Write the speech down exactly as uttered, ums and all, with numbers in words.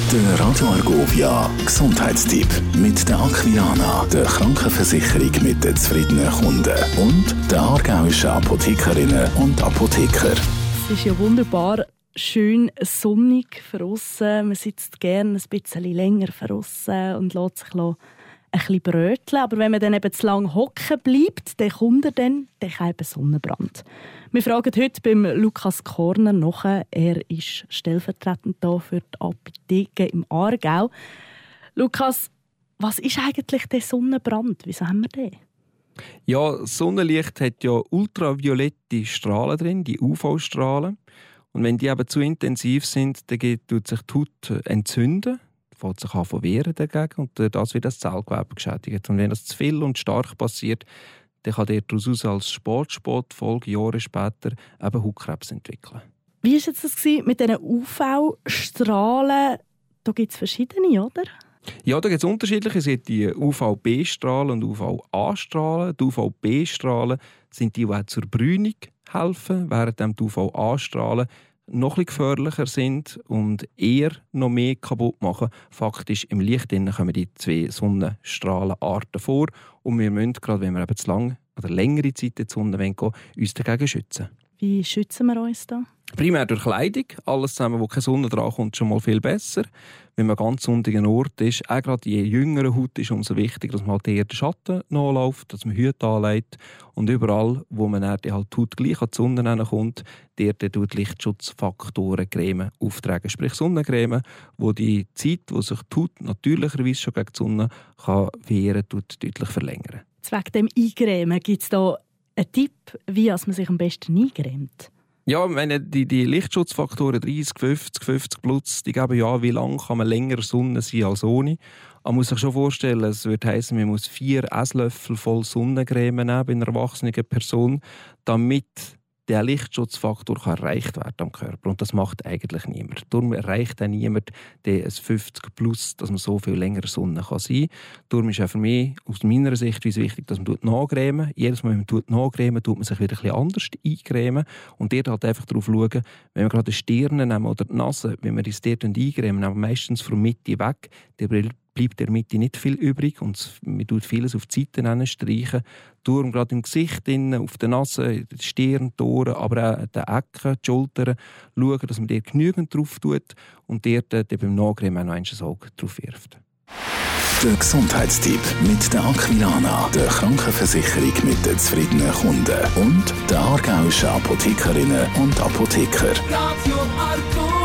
Der Radio Argovia Gesundheitstipp mit der Aquilana, der Krankenversicherung mit den zufriedenen Kunden und der aargauischen Apothekerinnen und Apotheker. Es ist ja wunderbar schön sonnig draussen. Man sitzt gerne ein bisschen länger draussen und lässt sich ein bisschen bröteln. Aber wenn man dann eben zu lange hocken bleibt, dann kommt er dann, dann kann eben Sonnenbrand. Wir fragen heute beim Lukas Korner nach. Er ist stellvertretend da für die Apotheke im Aargau. Lukas, was ist eigentlich der Sonnenbrand? Wieso haben wir den? Ja, Sonnenlicht hat ja ultraviolette Strahlen drin, die U V-Strahlen. Und wenn die eben zu intensiv sind, dann tut sich die Haut entzünden, fängt sich an zu wehren dagegen und das wird das Zellgewebe geschädigt. Und wenn das zu viel und stark passiert, dann kann der daraus als Sportsportfolge Jahre später eben Hautkrebs entwickeln. Wie war jetzt das mit diesen U V-Strahlen? Da gibt es verschiedene, oder? Ja, da gibt es unterschiedliche. Es gibt die U V B-Strahlen und U V A-Strahlen. Die U V B-Strahlen sind die, die auch zur Brünung helfen, während die U V A-Strahlen noch etwas gefährlicher sind und eher noch mehr kaputt machen. Faktisch im Licht kommen die zwei Sonnenstrahlenarten vor und wir müssen, gerade wenn wir eben zu lange oder längere Zeit in die Sonne gehen wollen, uns dagegen schützen. Wie schützen wir uns da? Primär durch Kleidung. Alles zusammen, wo keine Sonne dran kommt, schon mal viel besser. Wenn man ganz sonnigen Ort ist, auch gerade je jüngere Haut ist, umso wichtiger, dass man halt eher den Schatten nachläuft, dass man Hüte anlegt. Und überall, wo man dann die halt die Haut gleich an die Sonne kommt, dort tut Lichtschutzfaktoren Creme auftragen. Sprich Sonnencreme, wo die Zeit, wo sich die Haut natürlicherweise schon gegen die Sonne kann wehren kann, deutlich verlängern. Wegen dem Eingremen gibt es da einen Tipp, wie man sich am besten eingremt? Ja, meine, die, die Lichtschutzfaktoren dreißig, fünfzig, fünfzig plus, die geben ja, wie lange kann man länger Sonne sein als ohne. Man muss sich schon vorstellen, es würde heissen, man muss vier Esslöffel voll Sonnencreme nehmen bei einer erwachsenen Person, damit der Lichtschutzfaktor kann erreicht werden am Körper. Und das macht eigentlich niemand. Darum erreicht auch niemand ein fünfzig plus, dass man so viel länger Sonne kann sein kann. Darum ist auch für mich aus meiner Sicht wichtig, dass man nachcremen. Jedes Mal, wenn man nachcremen, tut man sich wieder ein bisschen anders eincremen. Und dort halt einfach darauf schauen, wenn wir gerade die Stirn nehmen oder die Nase, wenn wir uns dort eincremen, aber meistens von der Mitte weg, dann bleibt in der Mitte nicht viel übrig und man tut vieles auf die Seiten streichen. Darum gerade im Gesicht, auf der Nase, die Stirn, die Ohren, aber auch die Ecken, die Schultern, schauen, dass man dort genügend drauf tut und dort äh, beim Nachcremen auch noch ein Auge drauf wirft. Der Gesundheitstipp mit der Aquilana, der Krankenversicherung mit den zufriedenen Kunden und der aargauischen Apothekerinnen und Apotheker. Radio Argo.